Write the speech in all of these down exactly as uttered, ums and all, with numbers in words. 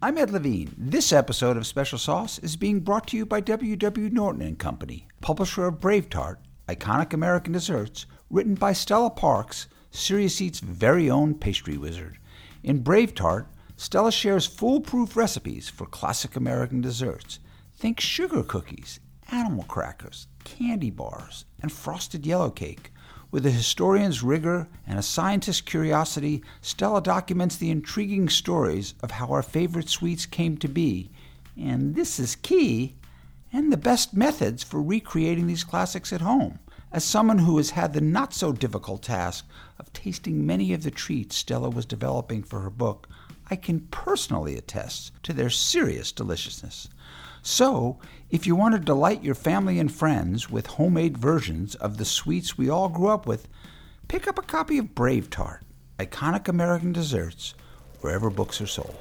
I'm Ed Levine. This episode of Special Sauce is being brought to you by W W. Norton and Company, publisher of Brave Tart, iconic American desserts, written by Stella Parks, Serious Eat's very own pastry wizard. In Brave Tart, Stella shares foolproof recipes for classic American desserts. Think sugar cookies, animal crackers, candy bars, and frosted yellow cake. With a historian's rigor and a scientist's curiosity, Stella documents the intriguing stories of how our favorite sweets came to be, and this is key, and the best methods for recreating these classics at home. As someone who has had the not-so-difficult task of tasting many of the treats Stella was developing for her book, I can personally attest to their serious deliciousness. So, if you want to delight your family and friends with homemade versions of the sweets we all grew up with, pick up a copy of Brave Tart, iconic American desserts, wherever books are sold.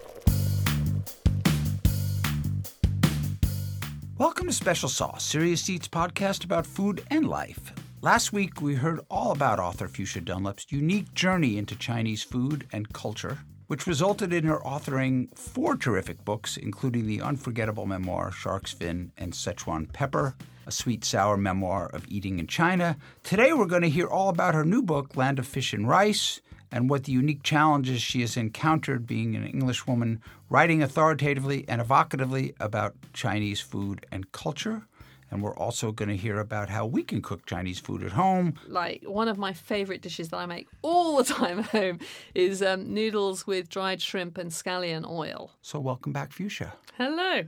Welcome to Special Sauce, Serious Eats podcast about food and life. Last week, we heard all about author Fuchsia Dunlap's unique journey into Chinese food and culture, which resulted in her authoring four terrific books, including the unforgettable memoir Shark's Fin and Szechuan Pepper, a sweet-sour memoir of eating in China. Today we're going to hear all about her new book, Land of Fish and Rice, and what the unique challenges she has encountered being an Englishwoman writing authoritatively and evocatively about Chinese food and culture. And we're also going to hear about how we can cook Chinese food at home. Like, one of my favourite dishes that I make all the time at home is um, noodles with dried shrimp and scallion oil. So welcome back, Fuchsia. Hello.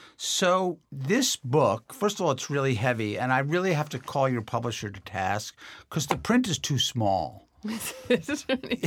So this book, first of all, it's really heavy, and I really have to call your publisher to task because the print is too small. really...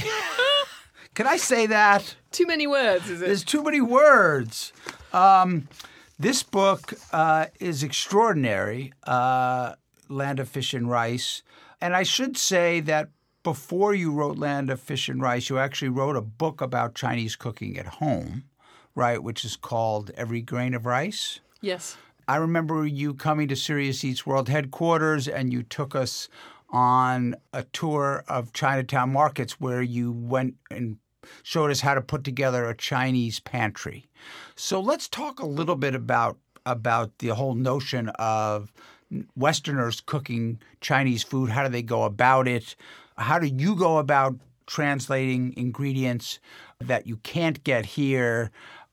Can I say that? Too many words, is it? There's too many words. Um... This book uh, is extraordinary, uh, Land of Fish and Rice. And I should say that before you wrote Land of Fish and Rice, you actually wrote a book about Chinese cooking at home, right, which is called Every Grain of Rice. Yes. I remember you coming to Serious Eats World Headquarters, and you took us on a tour of Chinatown markets where you went and showed us how to put together a Chinese pantry. So let's talk a little bit about about the whole notion of Westerners cooking Chinese food. How do they go about it? How do you go about translating ingredients that you can't get here?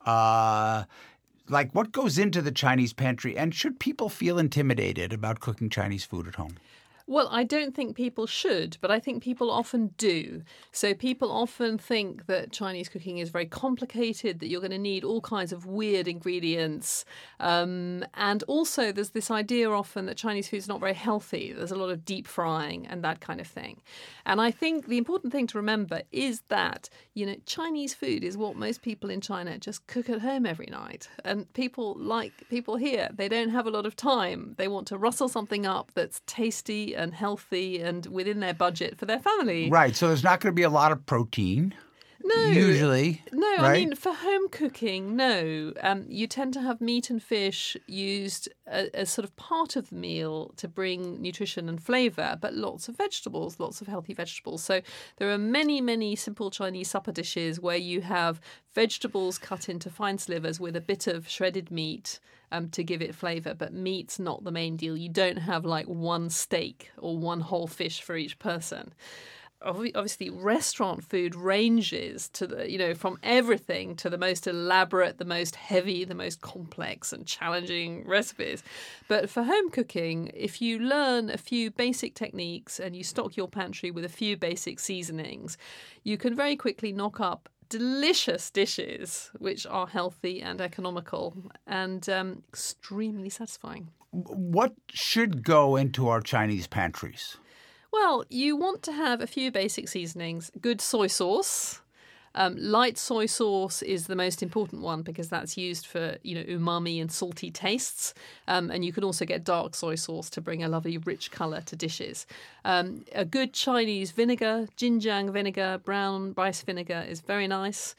Uh, like, what goes into the Chinese pantry? And should people feel intimidated about cooking Chinese food at home? Well, I don't think people should, but I think people often do. So people often think that Chinese cooking is very complicated, that you're going to need all kinds of weird ingredients. Um, and also there's this idea often that Chinese food is not very healthy. There's a lot of deep frying and that kind of thing. And I think the important thing to remember is that, you know, Chinese food is what most people in China just cook at home every night. And people like people here, they don't have a lot of time. They want to rustle something up that's tasty and healthy and within their budget for their family. Right. So there's not going to be a lot of protein. No. Usually. No, right? I mean, for home cooking, no. Um, you tend to have meat and fish used as, as sort of part of the meal to bring nutrition and flavour, but lots of vegetables, lots of healthy vegetables. So there are many, many simple Chinese supper dishes where you have vegetables cut into fine slivers with a bit of shredded meat um, to give it flavour, but meat's not the main deal. You don't have like one steak or one whole fish for each person. Obviously, restaurant food ranges to the, you know, from everything to the most elaborate, the most heavy, the most complex and challenging recipes. But for home cooking, if you learn a few basic techniques and you stock your pantry with a few basic seasonings, you can very quickly knock up delicious dishes which are healthy and economical and um, extremely satisfying. What should go into our Chinese pantries? Well, you want to have a few basic seasonings. Good soy sauce. Um, light soy sauce is the most important one because that's used for, you know, umami and salty tastes. Um, and you can also get dark soy sauce to bring a lovely rich colour to dishes. Um, a good Chinese vinegar, Jinjiang vinegar, brown rice vinegar is very nice.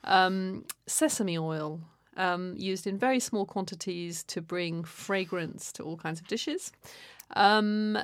Um, sesame oil, um, used in very small quantities to bring fragrance to all kinds of dishes. Um,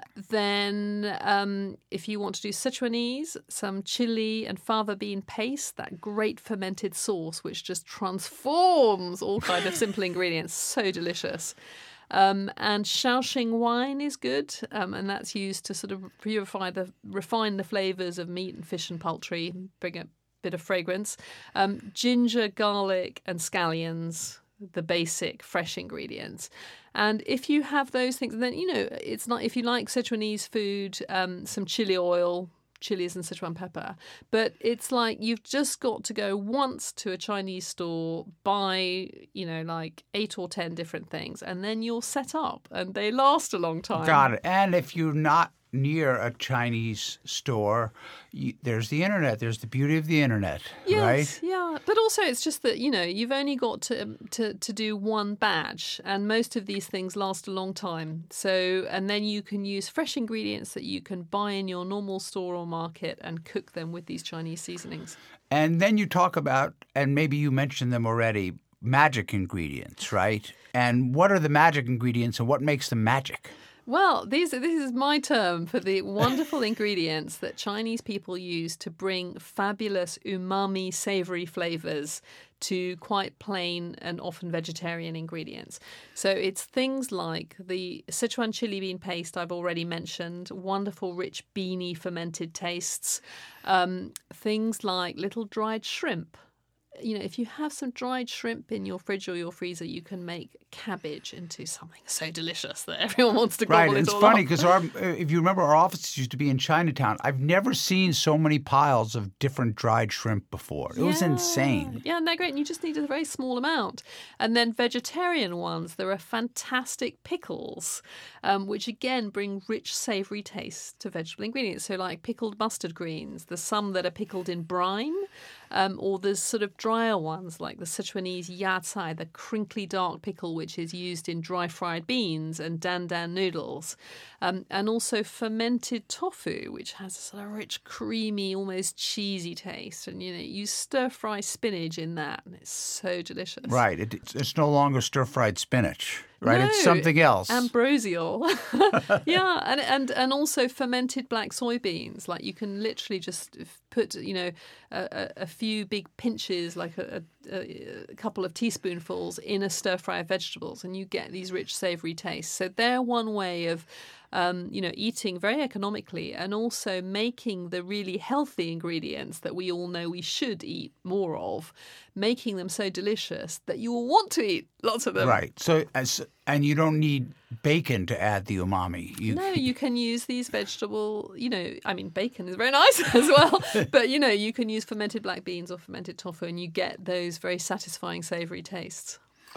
then um, if you want to do Sichuanese, some chili and fava bean paste, that great fermented sauce which just transforms all kind of simple ingredients. So delicious. Um, and Shaoxing wine is good, um, and that's used to sort of purify the, refine the flavours of meat and fish and poultry, bring a bit of fragrance. Um, ginger, garlic, and scallions, the basic fresh ingredients. And if you have those things, then, you know, it's not, if you like Sichuanese food, um, some chili oil, chilies and Sichuan pepper. But it's like you've just got to go once to a Chinese store, buy, you know, like eight or ten different things, and then you're set up and they last a long time. Got it. And if you're not near a Chinese store, you, there's the internet. There's the beauty of the internet, yes, right? Yeah. But also it's just that, you know, you've only got to, to to do one batch, and most of these things last a long time. So, and then you can use fresh ingredients that you can buy in your normal store or market and cook them with these Chinese seasonings. And then you talk about, and maybe you mentioned them already, magic ingredients, right? And what are the magic ingredients and what makes them magic? Well, these, this is my term for the wonderful ingredients that Chinese people use to bring fabulous umami savory flavors to quite plain and often vegetarian ingredients. So it's things like the Sichuan chili bean paste I've already mentioned, wonderful rich beany fermented tastes, um, things like little dried shrimp. You know, if you have some dried shrimp in your fridge or your freezer, you can make cabbage into something so delicious that everyone wants to gobble right. it It's all funny up. because our, if you remember, our offices used to be in Chinatown. I've never seen so many piles of different dried shrimp before. It yeah. was insane. Yeah, and they're great. And you just need a very small amount. And then vegetarian ones, there are fantastic pickles, um, which again bring rich, savoury tastes to vegetable ingredients. So like pickled mustard greens. There's some that are pickled in brine, um, or there's sort of drier ones like the Sichuanese yacai, the crinkly dark pickle, which is used in dry fried beans and dan dan noodles, um, and also fermented tofu, which has a sort of rich, creamy, almost cheesy taste. And you know, you stir fry spinach in that, and it's so delicious. Right. It, it's, it's no longer stir-fried spinach, right? No, It's something else. Ambrosial. yeah, and, and and also fermented black soybeans. Like you can literally just put, you know, a, a few big pinches, like a, a, a couple of teaspoonfuls in a stir fry of vegetables, and you get these rich, savoury tastes. So they're one way of, um, you know, eating very economically and also making the really healthy ingredients that we all know we should eat more of, making them so delicious that you will want to eat lots of them. Right. So, as, and you don't need bacon to add the umami. You, No, you can use these vegetable, you know, I mean, bacon is very nice as well. But, you know, you can use fermented black beans or fermented tofu and you get those very satisfying savoury tastes.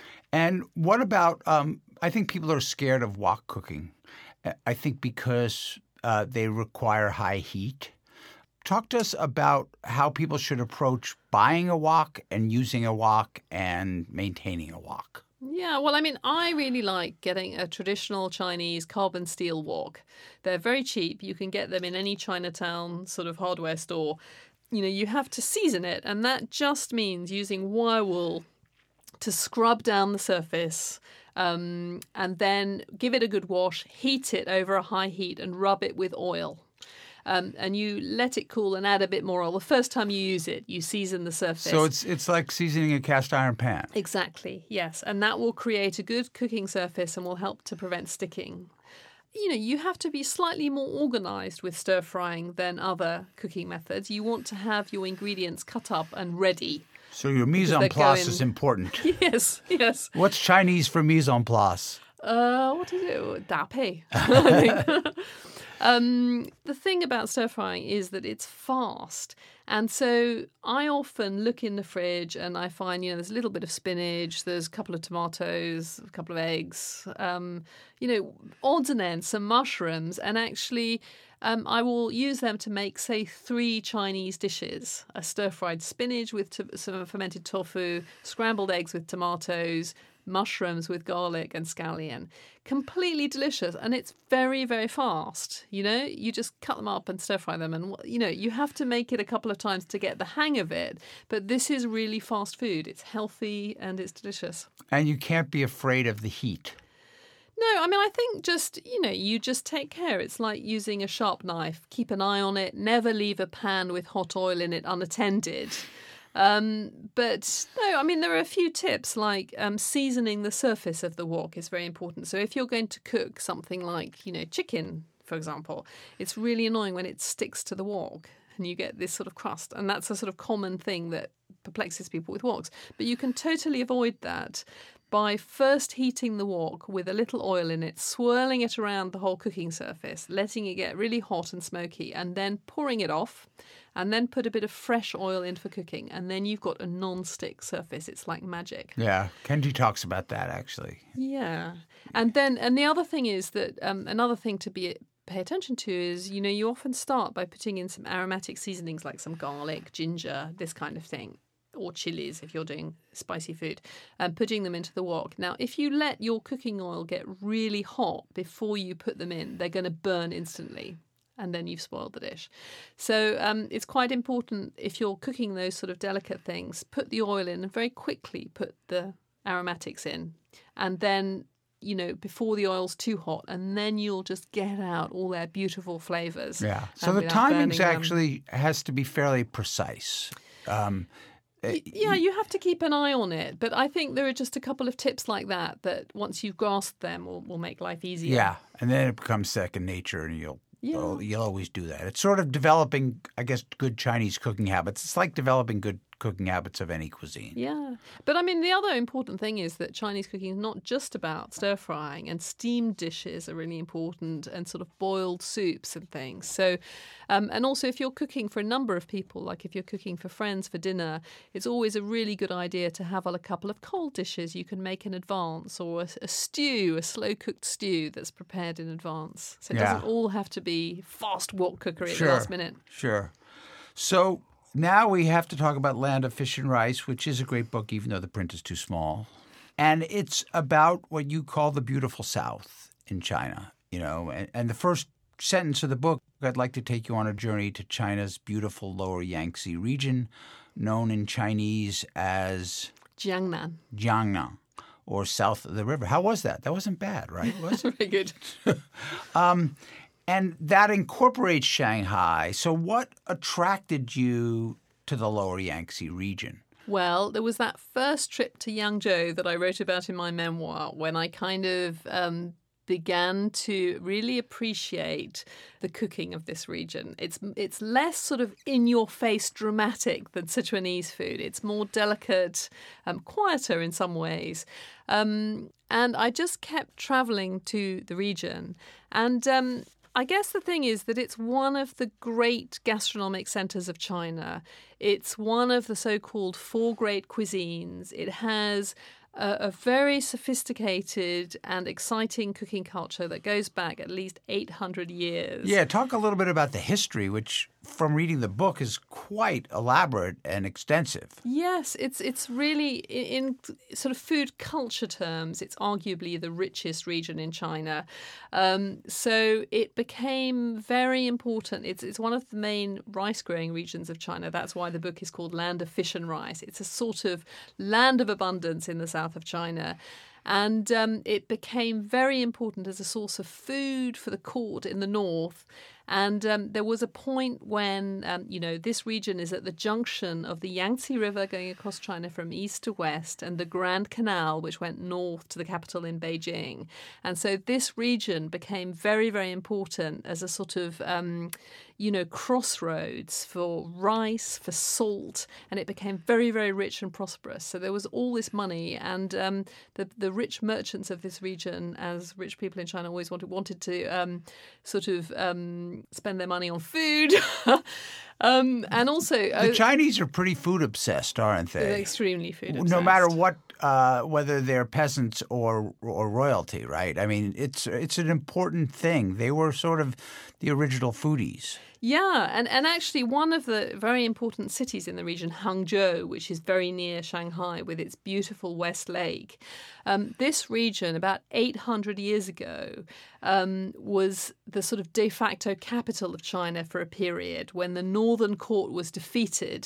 And what about, um, I think people are scared of wok cooking. I think because uh, they require high heat. Talk to us about how people should approach buying a wok and using a wok and maintaining a wok. Yeah, well, I mean, I really like getting a traditional Chinese carbon steel wok. They're very cheap. You can get them in any Chinatown sort of hardware store. You know, you have to season it, and that just means using wire wool to scrub down the surface, um, and then give it a good wash, heat it over a high heat and rub it with oil. Um, and you let it cool and add a bit more oil. The first time you use it, you season the surface. So it's it's like seasoning a cast iron pan. Exactly, yes. And that will create a good cooking surface and will help to prevent sticking. You know, you have to be slightly more organised with stir frying than other cooking methods. You want to have your ingredients cut up and ready. So your mise en place is important. Yes, yes. What's Chinese for mise en place? Uh, what is it? Da pei, I think. Um, the thing about stir frying is that it's fast. And so I often look in the fridge and I find, you know, there's a little bit of spinach, there's a couple of tomatoes, a couple of eggs, um, you know, odds and ends, some mushrooms. And actually, um, I will use them to make, say, three Chinese dishes. A stir-fried spinach with to- some fermented tofu, scrambled eggs with tomatoes, mushrooms with garlic and scallion. Completely delicious, and it's very, very fast. You know, you just cut them up and stir fry them, and you know, you have to make it a couple of times to get the hang of it. But this is really fast food. It's healthy and it's delicious. And you can't be afraid of the heat. No, I mean, I think just, you know, you just take care. It's like using a sharp knife. Keep an eye on it. Never leave a pan with hot oil in it unattended. Um, but no, I mean, there are a few tips like um, seasoning the surface of the wok is very important. So if you're going to cook something like, you know, chicken, for example, it's really annoying when it sticks to the wok and you get this sort of crust. And that's a sort of common thing that perplexes people with woks. But you can totally avoid that by first heating the wok with a little oil in it, swirling it around the whole cooking surface, letting it get really hot and smoky, and then pouring it off, and then put a bit of fresh oil in for cooking, and then you've got a non-stick surface. It's like magic. Yeah, Kenji talks about that, actually. Yeah. And then, and the other thing is that, um, another thing to be pay attention to is, you know, you often start by putting in some aromatic seasonings like some garlic, ginger, this kind of thing, or chilies if you're doing spicy food, and putting them into the wok. Now, if you let your cooking oil get really hot before you put them in, they're going to burn instantly, and then you've spoiled the dish. So um, it's quite important if you're cooking those sort of delicate things, put the oil in and very quickly put the aromatics in, and then, you know, before the oil's too hot, and then you'll just get out all their beautiful flavours. Yeah. So the timings actually has to be fairly precise. Um, Yeah, you have to keep an eye on it. But I think there are just a couple of tips like that that once you've grasped them will, will make life easier. Yeah, and then it becomes second nature and you'll, yeah. you'll you'll always do that. It's sort of developing, I guess, good Chinese cooking habits. It's like developing good cooking habits of any cuisine. Yeah. But I mean, the other important thing is that Chinese cooking is not just about stir frying, and steamed dishes are really important, and sort of boiled soups and things. So, um, and also if you're cooking for a number of people, like if you're cooking for friends for dinner, it's always a really good idea to have a couple of cold dishes you can make in advance, or a, a stew, a slow cooked stew that's prepared in advance. So it Yeah. doesn't all have to be fast wok cookery at Sure. the last minute. Sure. So now we have to talk about Land of Fish and Rice, which is a great book, even though the print is too small. And it's about what you call the beautiful South in China, you know. And, and the first sentence of the book, I'd like to take you on a journey to China's beautiful lower Yangtze region, known in Chinese as Jiangnan. Jiangnan, or south of the river. How was that? That wasn't bad, right? Was it? Very good. um, And that incorporates Shanghai. So what attracted you to the lower Yangtze region? Well, there was that first trip to Yangzhou that I wrote about in my memoir when I kind of um, began to really appreciate the cooking of this region. It's it's less sort of in-your-face dramatic than Sichuanese food. It's more delicate, um, quieter in some ways. Um, and I just kept traveling to the region. And Um, I guess the thing is that it's one of the great gastronomic centers of China. It's one of the so-called four great cuisines. It has a, a very sophisticated and exciting cooking culture that goes back at least eight hundred years. Yeah, talk a little bit about the history, which from reading the book is quite elaborate and extensive. Yes, it's it's really, in, in sort of food culture terms, it's arguably the richest region in China. Um, so it became very important. It's it's one of the main rice-growing regions of China. That's why the book is called Land of Fish and Rice. It's a sort of land of abundance in the south of China. And um, it became very important as a source of food for the court in the north. And um, there was a point when, um, you know, this region is at the junction of the Yangtze River going across China from east to west and the Grand Canal, which went north to the capital in Beijing. And so this region became very, very important as a sort of, um, you know, crossroads for rice, for salt, and it became very, very rich and prosperous. So there was all this money, and um, the the rich merchants of this region, as rich people in China always wanted, wanted to um, sort of um, spend their money on food. um, and also... The uh, Chinese are pretty food obsessed, aren't they? They're extremely food obsessed. No matter what, uh, whether they're peasants or or royalty, right? I mean, it's it's an important thing. They were sort of the original foodies. Yeah, and, and actually one of the very important cities in the region, Hangzhou, which is very near Shanghai with its beautiful West Lake, um, this region about eight hundred years ago um, was the sort of de facto capital of China for a period when the northern court was defeated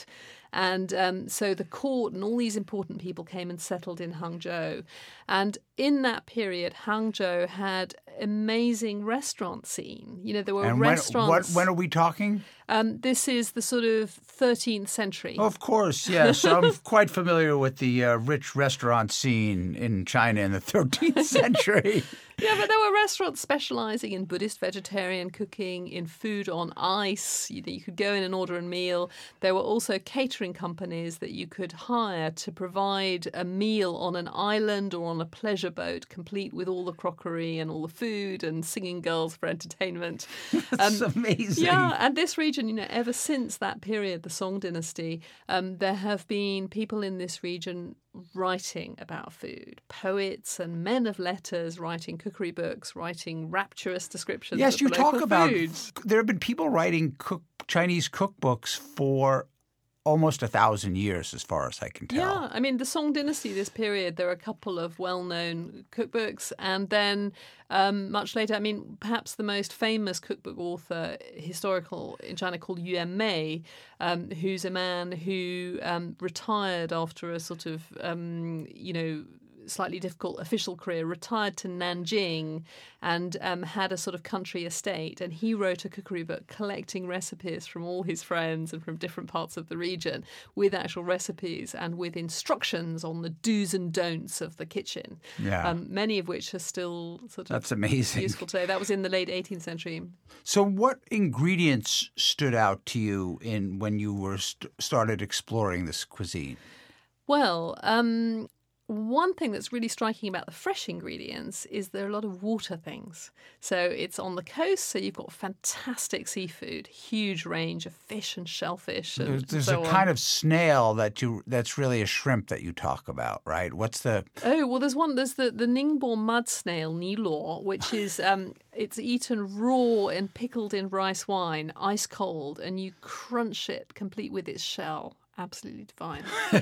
And um, so the court and all these important people came and settled in Hangzhou. And in that period, Hangzhou had amazing restaurant scene. You know, there were and when, restaurants. What, when are we talking? Um, this is the sort of thirteenth century. Of course, yes. I'm quite familiar with the uh, rich restaurant scene in China in the thirteenth century. Yeah, but there were restaurants specializing in Buddhist vegetarian cooking, in food on ice. You know, you could go in and order a meal. There were also catering companies that you could hire to provide a meal on an island or on a pleasure boat, complete with all the crockery and all the food and singing girls for entertainment. That's um, amazing. Yeah, and this region, you know, ever since that period, the Song dynasty, um, there have been people in this region writing about food, poets and men of letters writing cookery books, writing rapturous descriptions yes, of you the talk local about foods. There have been people writing cook, Chinese cookbooks for almost a thousand years, as far as I can tell. Yeah, I mean, the Song dynasty, this period, there are a couple of well-known cookbooks. And then um, much later, I mean, perhaps the most famous cookbook author, historical in China, called Yuan Mei, um, who's a man who um, retired after a sort of, um, you know, slightly difficult official career, retired to Nanjing and um, had a sort of country estate. And he wrote a cookery book collecting recipes from all his friends and from different parts of the region with actual recipes and with instructions on the do's and don'ts of the kitchen, Yeah. um, many of which are still sort of That's amazing. useful today. That was in the late eighteenth century. So what ingredients stood out to you in when you were st- started exploring this cuisine? Well, um, one thing that's really striking about the fresh ingredients is there are a lot of water things. So it's on the coast, so you've got fantastic seafood, huge range of fish and shellfish. And There's, there's so a on. kind of snail that you that's really a shrimp that you talk about, right? What's the Oh, well, there's one. There's the, the Ningbo mud snail, Nilo, which is um, it's eaten raw and pickled in rice wine, ice cold, and you crunch it complete with its shell. Absolutely divine.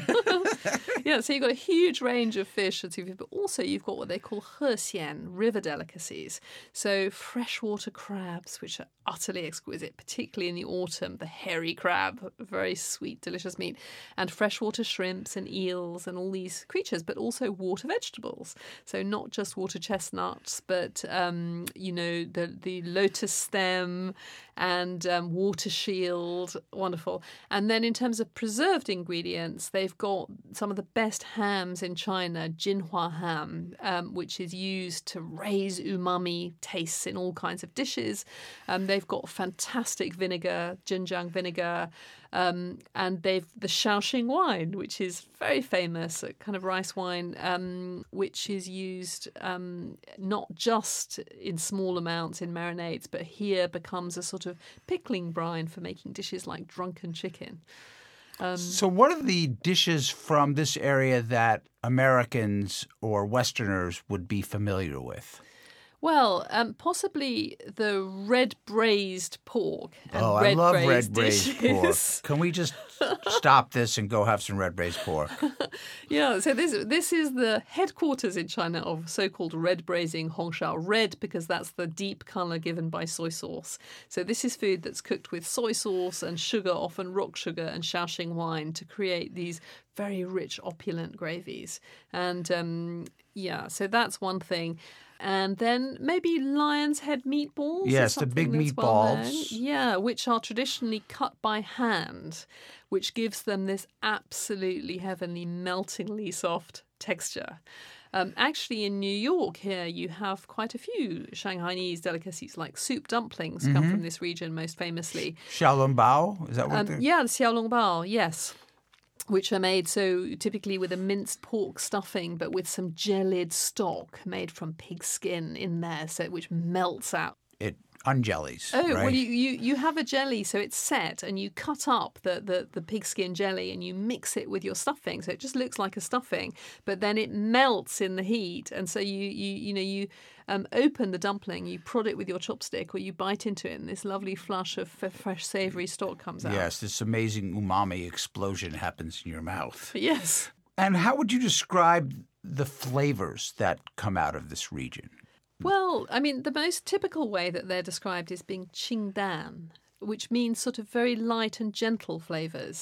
Yeah, so you've got a huge range of fish and seafood, but also you've got what they call hexian, river delicacies. So freshwater crabs, which are utterly exquisite, particularly in the autumn, the hairy crab, very sweet, delicious meat, and freshwater shrimps and eels and all these creatures, but also water vegetables. So not just water chestnuts, but, um, you know, the, the lotus stem and um, water shield, wonderful. And then in terms of preserved ingredients, they've got some of the best hams in China, Jinhua ham, um, which is used to raise umami tastes in all kinds of dishes. Um, they've got fantastic vinegar, Jinjiang vinegar, um, and they've the Shaoxing wine, which is very famous, a kind of rice wine, um, which is used um, not just in small amounts in marinades, but here becomes a sort of pickling brine for making dishes like drunken chicken. Um, So what are the dishes from this area that Americans or Westerners would be familiar with? Well, um, possibly the red braised pork. And Oh, red I love braised red braised pork. dishes. Can we just stop this and go have some red braised pork? Yeah, so this this is the headquarters in China of so-called red braising Hongshao. Red because that's the deep colour given by soy sauce. So this is food that's cooked with soy sauce and sugar, often rock sugar, and Shaoxing wine to create these very rich, opulent gravies. And um, yeah, so that's one thing. And then maybe lion's head meatballs. Yes, or the big something that's well known. meatballs. Yeah, which are traditionally cut by hand, which gives them this absolutely heavenly, meltingly soft texture. Um, actually, in New York here, you have quite a few Shanghainese delicacies, like soup dumplings come from this region most famously. Xiaolongbao? Is that what Um, they're... yeah, the xiaolongbao, yes. Which are made so typically with a minced pork stuffing, but with some gelid stock made from pig skin in there, so which melts out. It unjellies, Oh, right? well, you, you, you have a jelly, so it's set, and you cut up the, the, the pigskin jelly and you mix it with your stuffing, so it just looks like a stuffing, but then it melts in the heat, and so you you you know you um, open the dumpling, you prod it with your chopstick, or you bite into it, and this lovely flush of f- fresh savoury stock comes out. Yes, this amazing umami explosion happens in your mouth. Yes. And how would you describe the flavors that come out of this region? Well, I mean, the most typical way that they're described is being qingdan, which means sort of very light and gentle flavours.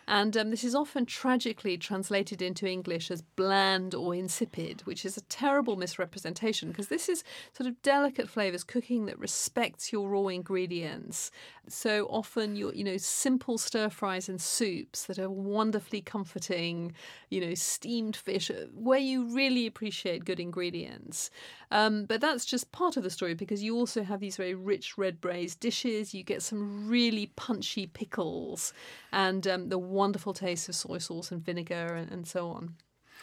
And um, this is often tragically translated into English as bland or insipid, which is a terrible misrepresentation because this is sort of delicate flavours, cooking that respects your raw ingredients. So often, your, you know, simple stir fries and soups that are wonderfully comforting, you know, steamed fish, where you really appreciate good ingredients. Um, but that's just part of the story because you also have these very rich red braised dishes. You get some really punchy pickles and um, the wonderful taste of soy sauce and vinegar and, and so on.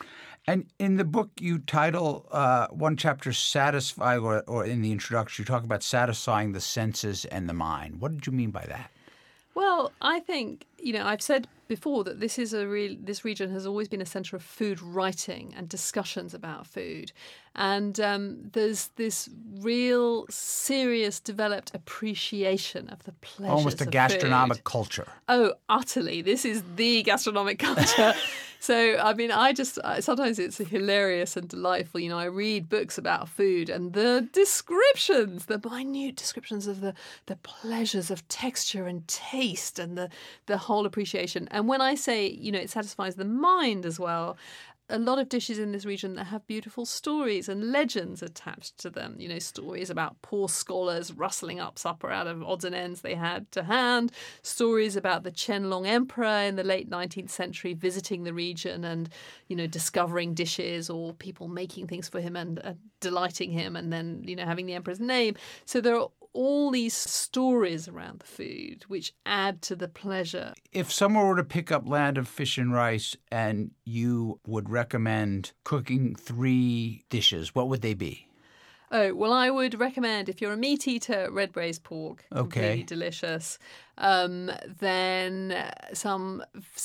And in the book, you title uh, one chapter "Satisfy," or, or in the introduction, you talk about satisfying the senses and the mind. What did you mean by that? Well, I think, you know, I've said before that this is a real, this region has always been a centre of food writing and discussions about food. And um, there's this real, serious, developed appreciation of the pleasures Almost a of gastronomic food. culture. Oh, utterly. This is the gastronomic culture. So, I mean, I just, sometimes it's hilarious and delightful. You know, I read books about food and the descriptions, the minute descriptions of the, the pleasures of texture and taste and the, the whole appreciation. And when I say, you know, it satisfies the mind as well, a lot of dishes in this region that have beautiful stories and legends attached to them. You know, stories about poor scholars rustling up supper out of odds and ends they had to hand. Stories about the Qianlong Emperor in the late nineteenth century visiting the region and, you know, discovering dishes or people making things for him and uh, delighting him and then, you know, having the emperor's name. So there are all these stories around the food which add to the pleasure. If someone were to pick up Land of Fish and Rice and you would recommend cooking three dishes, what would they be? Oh, well, I would recommend, if you're a meat eater, red braised pork. Okay. Completely delicious. Um, then some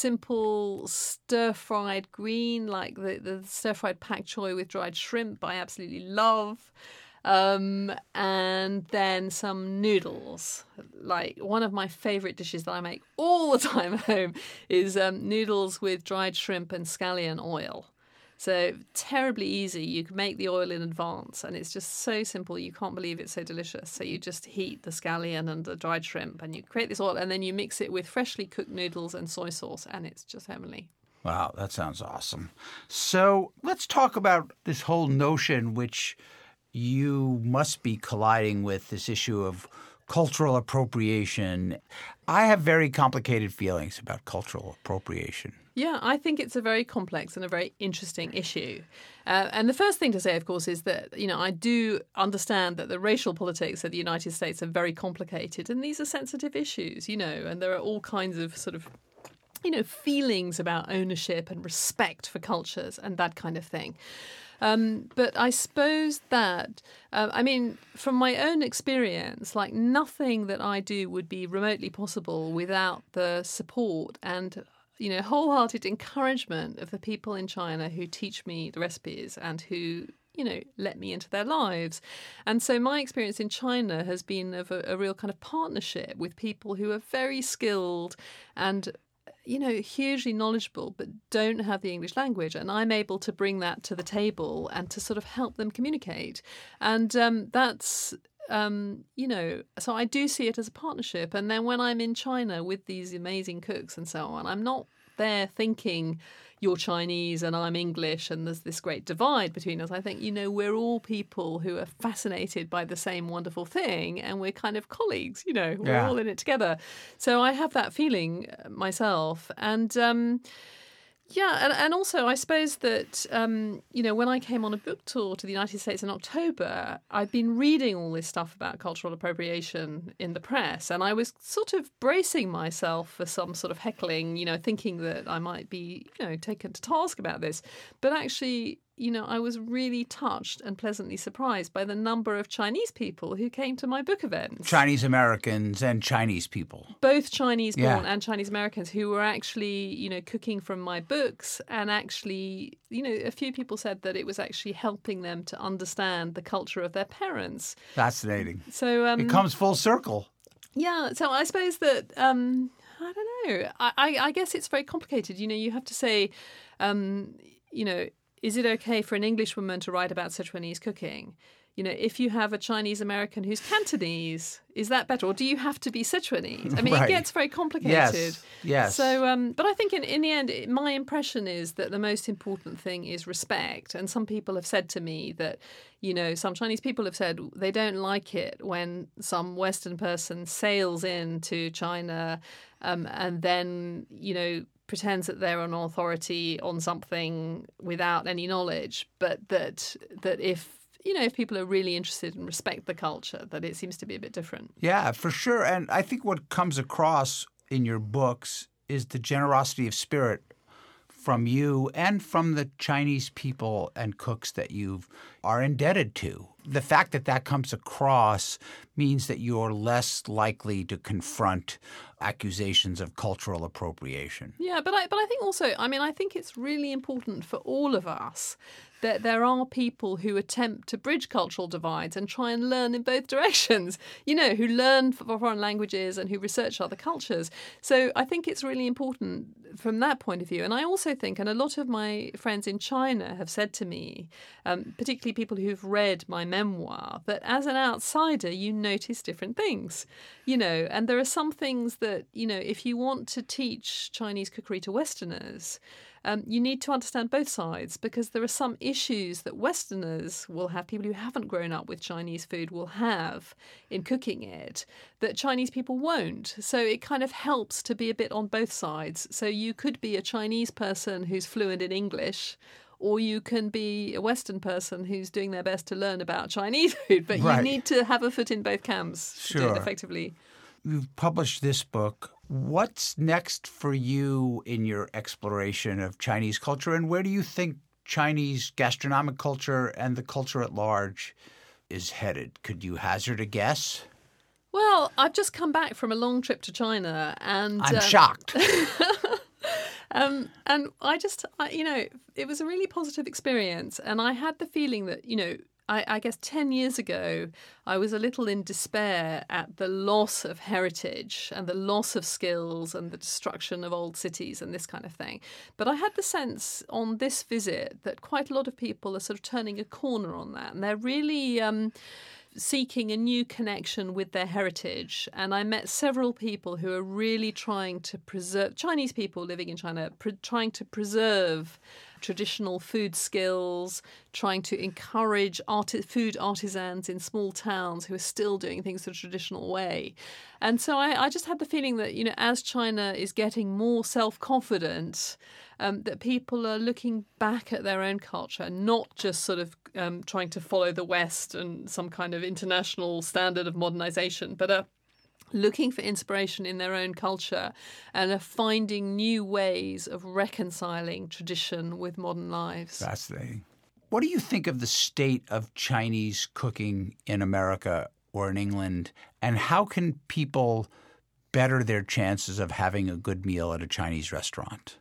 simple stir-fried green, like the, the stir-fried pak choy with dried shrimp, I absolutely love. Um, and then some noodles. Like one of my favourite dishes that I make all the time at home is um, noodles with dried shrimp and scallion oil. So terribly easy. You can make the oil in advance and it's just so simple. You can't believe it's so delicious. So you just heat the scallion and the dried shrimp and you create this oil and then you mix it with freshly cooked noodles and soy sauce and it's just heavenly. Wow, that sounds awesome. So let's talk about this whole notion which you must be colliding with, this issue of cultural appropriation. I have very complicated feelings about cultural appropriation. Yeah, I think it's a very complex and a very interesting issue. Uh, and the first thing to say, of course, is that, you know, I do understand that the racial politics of the United States are very complicated and these are sensitive issues, you know, and there are all kinds of sort of, you know, feelings about ownership and respect for cultures and that kind of thing. Um, but I suppose that, uh, I mean, from my own experience, like nothing that I do would be remotely possible without the support and, you know, wholehearted encouragement of the people in China who teach me the recipes and who, you know, let me into their lives. And so my experience in China has been of a, a real kind of partnership with people who are very skilled and, you know, hugely knowledgeable, but don't have the English language. And I'm able to bring that to the table and to sort of help them communicate. And um, that's, um, you know, so I do see it as a partnership. And then when I'm in China with these amazing cooks and so on, I'm not there thinking you're Chinese and I'm English and there's this great divide between us. I think, you know, we're all people who are fascinated by the same wonderful thing and we're kind of colleagues, you know, we're yeah. all in it together. So I have that feeling myself. And, um, yeah, and, and also I suppose that, um, you know, when I came on a book tour to the United States in October, I'd been reading all this stuff about cultural appropriation in the press and I was sort of bracing myself for some sort of heckling, you know, thinking that I might be, you know, taken to task about this. But actually, you know, I was really touched and pleasantly surprised by the number of Chinese people who came to my book events. Chinese Americans and Chinese people. Both Chinese born yeah. and Chinese Americans who were actually, you know, cooking from my books and actually, you know, a few people said that it was actually helping them to understand the culture of their parents. Fascinating. So um, it comes full circle. Yeah. So I suppose that, um, I don't know, I, I, I guess it's very complicated. You know, you have to say, um, you know, is it okay for an English woman to write about Sichuanese cooking? You know, if you have a Chinese American who's Cantonese, is that better? Or do you have to be Sichuanese? I mean, right. It gets very complicated. Yes, yes. So, um, but I think in, in the end, my impression is that the most important thing is respect. And some people have said to me that, you know, some Chinese people have said they don't like it when some Western person sails into China um, and then, you know, pretends that they're an authority on something without any knowledge, but that that if you know, if people are really interested and respect the culture, that it seems to be a bit different. Yeah, for sure. And I think what comes across in your books is the generosity of spirit from you and from the Chinese people and cooks that you are indebted to. The fact that that comes across means that you're less likely to confront accusations of cultural appropriation. Yeah, but I, but I think also, I mean, I think it's really important for all of us that there are people who attempt to bridge cultural divides and try and learn in both directions, you know, who learn foreign languages and who research other cultures. So I think it's really important from that point of view. And I also think, and a lot of my friends in China have said to me, um, particularly people who've read my memoir, that as an outsider, you notice different things, you know, and there are some things that, you know, if you want to teach Chinese cookery to Westerners, Um, you need to understand both sides, because there are some issues that Westerners will have, people who haven't grown up with Chinese food will have in cooking it, that Chinese people won't. So it kind of helps to be a bit on both sides. So you could be a Chinese person who's fluent in English, or you can be a Western person who's doing their best to learn about Chinese food. But right. you need to have a foot in both camps to sure. do it effectively. You've published this book. What's next for you in your exploration of Chinese culture, and where do you think Chinese gastronomic culture and the culture at large is headed? Could you hazard a guess? Well, I've just come back from a long trip to China, and I'm um, shocked. um, and I just, I, you know, it was a really positive experience, and I had the feeling that, you know, I, I guess ten years ago, I was a little in despair at the loss of heritage and the loss of skills and the destruction of old cities and this kind of thing. But I had the sense on this visit that quite a lot of people are sort of turning a corner on that, and they're really um, seeking a new connection with their heritage. And I met several people who are really trying to preserve, Chinese people living in China, pre- trying to preserve traditional food skills, trying to encourage arti- food artisans in small towns who are still doing things the traditional way. And so I, I just had the feeling that, you know, as China is getting more self-confident, um, that people are looking back at their own culture, not just sort of um, trying to follow the West and some kind of international standard of modernization, but are looking for inspiration in their own culture and are finding new ways of reconciling tradition with modern lives. Fascinating. What do you think of the state of Chinese cooking in America or in England, and how can people better their chances of having a good meal at a Chinese restaurant?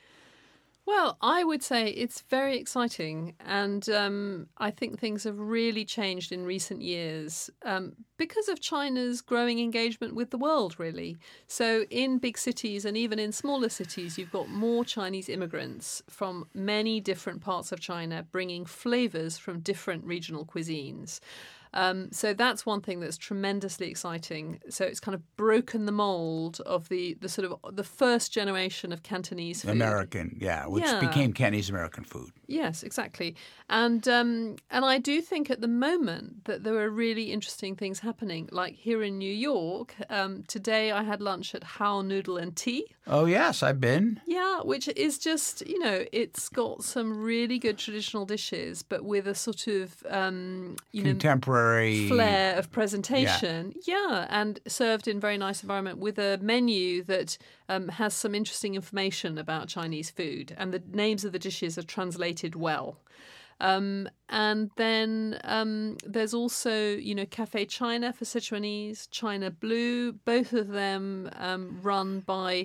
Well, I would say it's very exciting, and um, I think things have really changed in recent years um, because of China's growing engagement with the world, really. So in big cities and even in smaller cities, you've got more Chinese immigrants from many different parts of China bringing flavors from different regional cuisines. Um, so that's one thing that's tremendously exciting. So it's kind of broken the mold of the, the sort of the first generation of Cantonese food. American, yeah, which yeah. became Cantonese American food. Yes, exactly. And um, and I do think at the moment that there are really interesting things happening. Like here in New York, um, today I had lunch at How Noodle and Tea. Oh, yes, I've been. Yeah, which is just, you know, it's got some really good traditional dishes, but with a sort of, um, you Contemporary know, flair of presentation. Yeah. yeah, and served in very nice environment with a menu that um, has some interesting information about Chinese food, and the names of the dishes are translated well. Um, and then um, there's also, you know, Cafe China for Sichuanese, China Blue, both of them um, run by,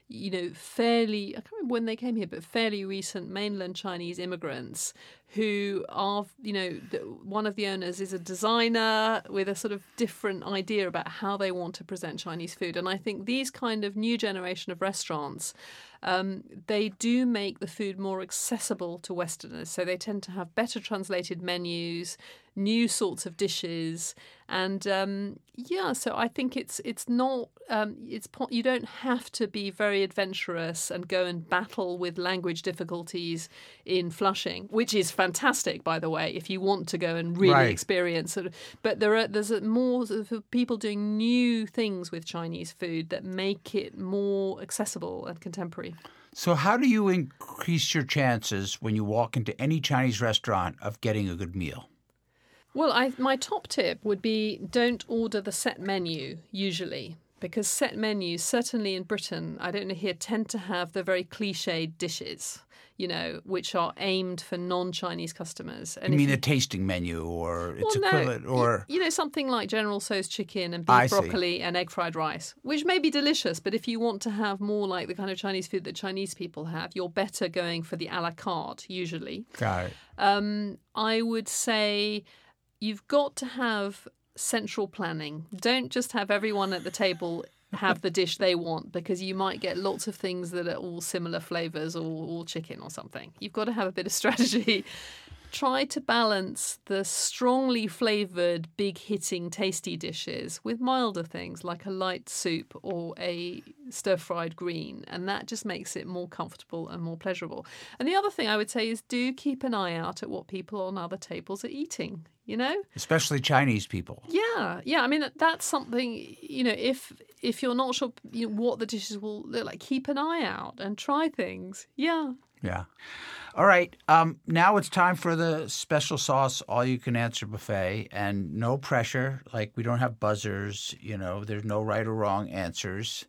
you know, fairly, I can't remember when they came here, but fairly recent mainland Chinese immigrants who are, you know, one of the owners is a designer with a sort of different idea about how they want to present Chinese food. And I think these kind of new generation of restaurants, um, they do make the food more accessible to Westerners. So they tend to have better translated menus, new sorts of dishes. And um, yeah, so I think it's it's not um, it's you don't have to be very adventurous and go and battle with language difficulties in Flushing, which is fantastic, by the way, if you want to go and really right. experience it. But there are there's a more sort of people doing new things with Chinese food that make it more accessible and contemporary. So how do you increase your chances when you walk into any Chinese restaurant of getting a good meal? Well, I, my top tip would be don't order the set menu usually, because set menus, certainly in Britain, I don't know here, tend to have the very cliched dishes, you know, which are aimed for non-Chinese customers. And you mean you, a tasting menu or its well, equivalent? No, or you, you know, something like General Tso's chicken and I beef see. broccoli and egg fried rice, which may be delicious, but if you want to have more like the kind of Chinese food that Chinese people have, you're better going for the a la carte usually. Got it. Um, I would say you've got to have central planning. Don't just have everyone at the table have the dish they want, because you might get lots of things that are all similar flavours or all chicken or something. You've got to have a bit of strategy. Try to balance the strongly flavoured, big-hitting, tasty dishes with milder things like a light soup or a stir-fried green, and that just makes it more comfortable and more pleasurable. And the other thing I would say is do keep an eye out at what people on other tables are eating, you know? Especially Chinese people. Yeah, yeah. I mean, that's something, you know, if if you're not sure you know, what the dishes will look like, keep an eye out and try things. Yeah. Yeah. All right. Um, now it's time for the special sauce all-you-can-answer buffet, and no pressure. Like, we don't have buzzers. You know, there's no right or wrong answers.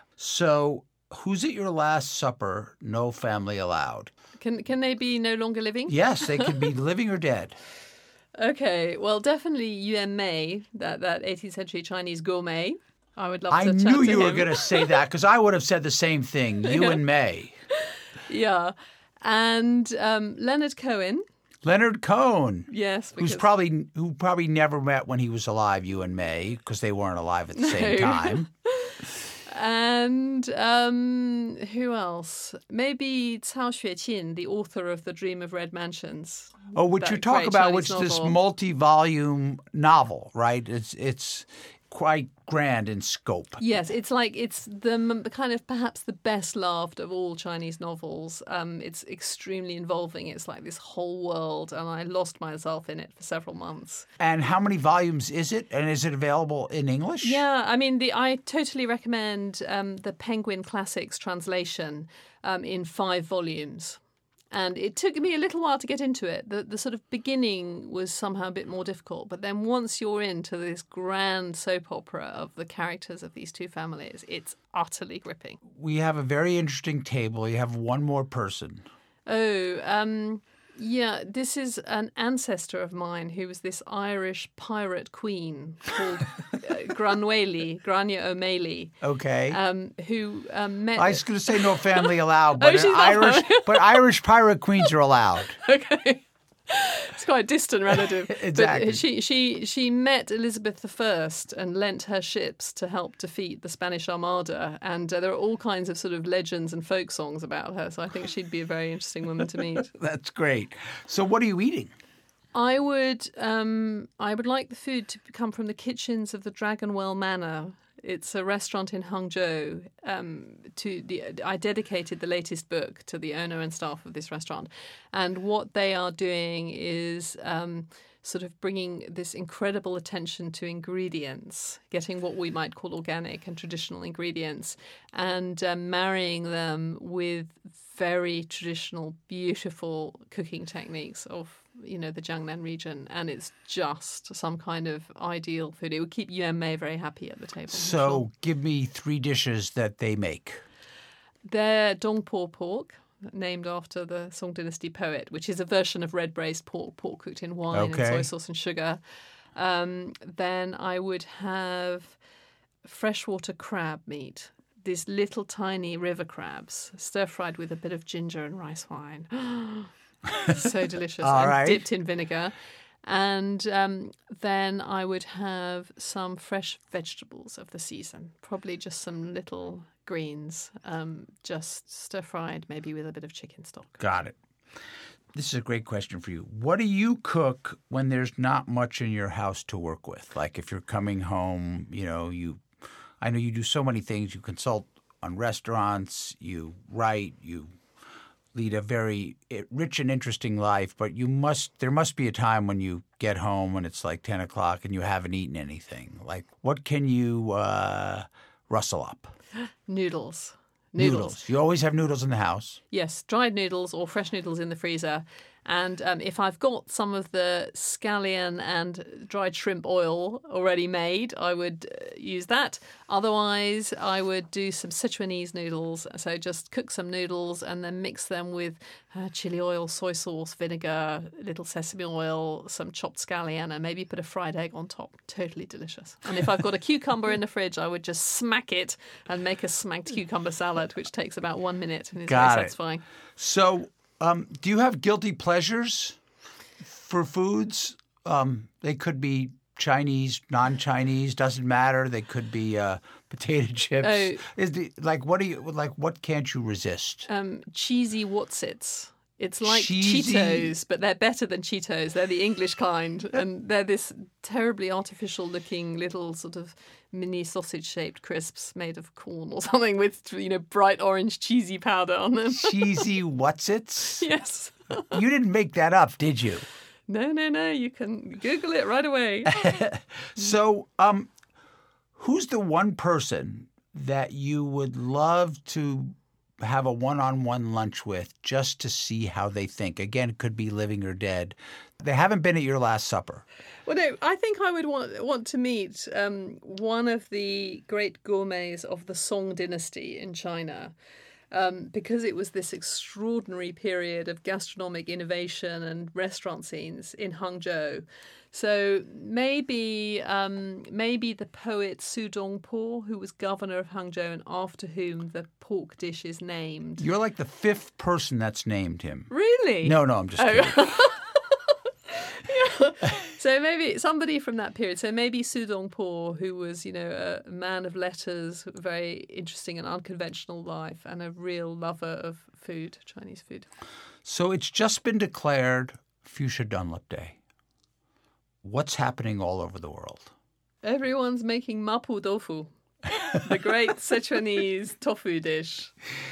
So, who's at your last supper? No family allowed. Can can they be no longer living? Yes, they could be living or dead. Okay. Well, definitely Yuan Mei, that that eighteenth century Chinese gourmet. I would love I to chat knew to you were him. going to say that, because I would have said the same thing. You Yeah. and May. Yeah. And um, Leonard Cohen. Leonard Cohen. Yes. Who's because- probably who probably never met when he was alive, you and May, because they weren't alive at the same No. time. And um, who else? Maybe Cao Xueqin, the author of The Dream of Red Mansions. Oh, what That you talk great about, Chinese which this novel. multi-volume novel, right? It's it's quite grand in scope. Yes, it's like it's the m- kind of perhaps the best loved of all Chinese novels. Um, it's extremely involving. It's like this whole world, and I lost myself in it for several months. And how many volumes is it? And is it available in English? Yeah, I mean, the I totally recommend um, the Penguin Classics translation um, in five volumes. And it took me a little while to get into it. The the sort of beginning was somehow a bit more difficult. But then once you're into this grand soap opera of the characters of these two families, it's utterly gripping. We have a very interesting table. You have one more person. Oh, um, yeah, this is an ancestor of mine who was this Irish pirate queen called uh, Granuaile, Grania O'Malley. Okay. Um, who um, met... I was going to say no family allowed, but Oh, she's an not Irish, family. but Irish pirate queens are allowed. Okay. It's quite a distant relative. Exactly. But she, she, she met Elizabeth the First and lent her ships to help defeat the Spanish Armada. And uh, there are all kinds of sort of legends and folk songs about her. So I think she'd be a very interesting woman to meet. That's great. So what are you eating? I would um, I would like the food to come from the kitchens of the Dragonwell Manor. It's a restaurant in Hangzhou. Um, to the, I dedicated the latest book to the owner and staff of this restaurant. And what they are doing is um, sort of bringing this incredible attention to ingredients, getting what we might call organic and traditional ingredients, and um, marrying them with very traditional, beautiful cooking techniques of, you know, the Jiangnan region, and it's just some kind of ideal food. It would keep Yuan Mei very happy at the table. I'm So sure. give me three dishes that they make. They're Dongpo pork, named after the Song Dynasty poet, which is a version of red braised pork, pork cooked in wine Okay. and soy sauce and sugar. Um, then I would have freshwater crab meat. these little tiny river crabs, stir-fried with a bit of ginger and rice wine. So delicious. All and right. dipped in vinegar. And um, then I would have some fresh vegetables of the season, probably just some little greens, um, just stir-fried, maybe with a bit of chicken stock. Got it. This is a great question for you. What do you cook when there's not much in your house to work with? Like if you're coming home, you know, you – I know you do so many things. You consult on restaurants, you write, you lead a very rich and interesting life, but you must – there must be a time when you get home and it's like ten o'clock and you haven't eaten anything. Like what can you uh, rustle up? Noodles. Noodles. Noodles. You always have noodles in the house? Yes, dried noodles or fresh noodles in the freezer. And um, if I've got some of the scallion and dried shrimp oil already made, I would uh, use that. Otherwise, I would do some Sichuanese noodles. So just cook some noodles and then mix them with uh, chili oil, soy sauce, vinegar, a little sesame oil, some chopped scallion, and maybe put a fried egg on top. Totally delicious. And if I've got a cucumber in the fridge, I would just smack it and make a smacked cucumber salad, which takes about one minute and is Got very it. satisfying. So um, do you have guilty pleasures for foods? Um, they could be Chinese, non-Chinese, doesn't matter. They could be uh, potato chips. Oh. Is the, like what do you like? What can't you resist? Um, cheesy Wotsits. It's like Cheesy- Cheetos, but they're better than Cheetos. They're the English kind, and they're this terribly artificial-looking little sort of mini sausage-shaped crisps made of corn or something with, you know, bright orange cheesy powder on them. Cheesy what's-its? Yes. You didn't make that up, did you? No, no, no. You can Google it right away. So, um, who's the one person that you would love to have a one-on-one lunch with just to see how they think? Again, it could be living or dead. They haven't been at your Last Supper. Well, no, I think I would want want to meet um, one of the great gourmets of the Song dynasty in China. Um, because it was this extraordinary period of gastronomic innovation and restaurant scenes in Hangzhou. So maybe um, maybe the poet Su Dongpo, who was governor of Hangzhou and after whom the pork dish is named. You're like the fifth person that's named him. Really? No, no, I'm just kidding. Oh. Yeah. So maybe somebody from that period. So maybe Su Dongpo, who was, you know, a man of letters, very interesting and unconventional life, and a real lover of food, Chinese food. So it's just been declared Fuchsia Dunlop Day. What's happening all over the world? Everyone's making mapo tofu, the great Sichuanese tofu dish.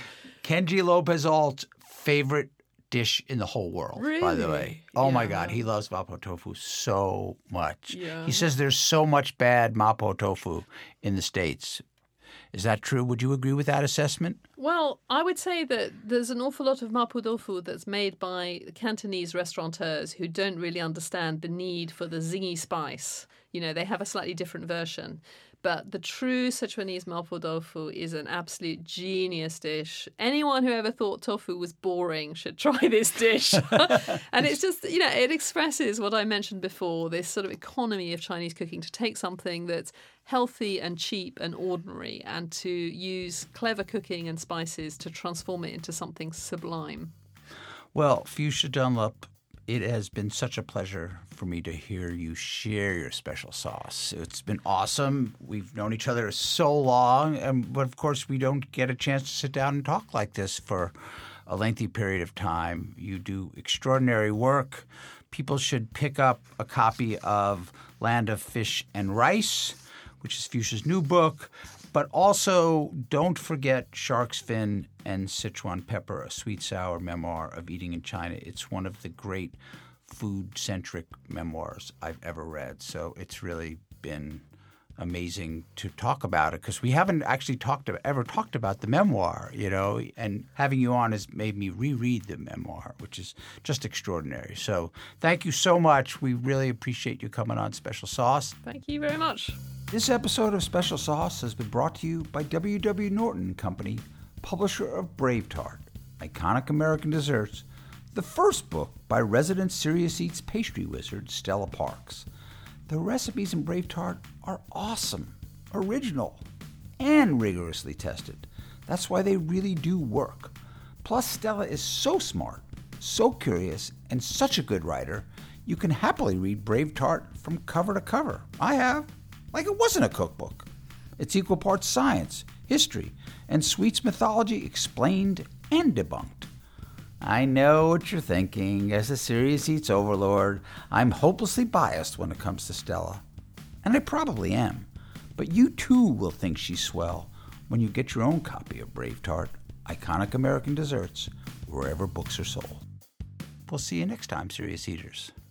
Kenji Lopez-Alt's favorite dish in the whole world, by the Really? way. Oh, my Yeah. God. He loves mapo tofu so much. Yeah. He says there's so much bad mapo tofu in the States. Is that true? Would you agree with that assessment? Well, I would say that there's an awful lot of mapo tofu that's made by Cantonese restaurateurs who don't really understand the need for the zingy spice. You know, they have a slightly different version. But the true Sichuanese mapo tofu is an absolute genius dish. Anyone who ever thought tofu was boring should try this dish. And it's just, you know, it expresses what I mentioned before, this sort of economy of Chinese cooking, to take something that's healthy and cheap and ordinary and to use clever cooking and spices to transform it into something sublime. Well, Fuchsia Dunlop, it has been such a pleasure for me to hear you share your special sauce. It's been awesome. We've known each other so long, and but of course we don't get a chance to sit down and talk like this for a lengthy period of time. You do extraordinary work. People should pick up a copy of Land of Fish and Rice, which is Fuchsia's new book. But also, don't forget Shark's Fin and Sichuan Pepper, a sweet-sour memoir of eating in China. It's one of the great food-centric memoirs I've ever read. So it's really been amazing to talk about it because we haven't actually talked about, ever talked about the memoir, you know, and having you on has made me reread the memoir, which is just extraordinary. So thank you so much. We really appreciate you coming on Special Sauce. Thank you very much. This episode of Special Sauce has been brought to you by W W. Norton and Company, publisher of Brave Tart, Iconic American Desserts, the first book by resident Serious Eats pastry wizard Stella Parks. The recipes in Brave Tart are awesome, original, and rigorously tested. That's why they really do work. Plus, Stella is so smart, so curious, and such a good writer, you can happily read Brave Tart from cover to cover. I have, like it wasn't a cookbook. It's equal parts science, history, and Sweet's mythology explained and debunked. I know what you're thinking. As a Serious Eats overlord, I'm hopelessly biased when it comes to Stella. And I probably am. But you too will think she's swell when you get your own copy of Brave Tart, Iconic American Desserts, wherever books are sold. We'll see you next time, Serious Eaters.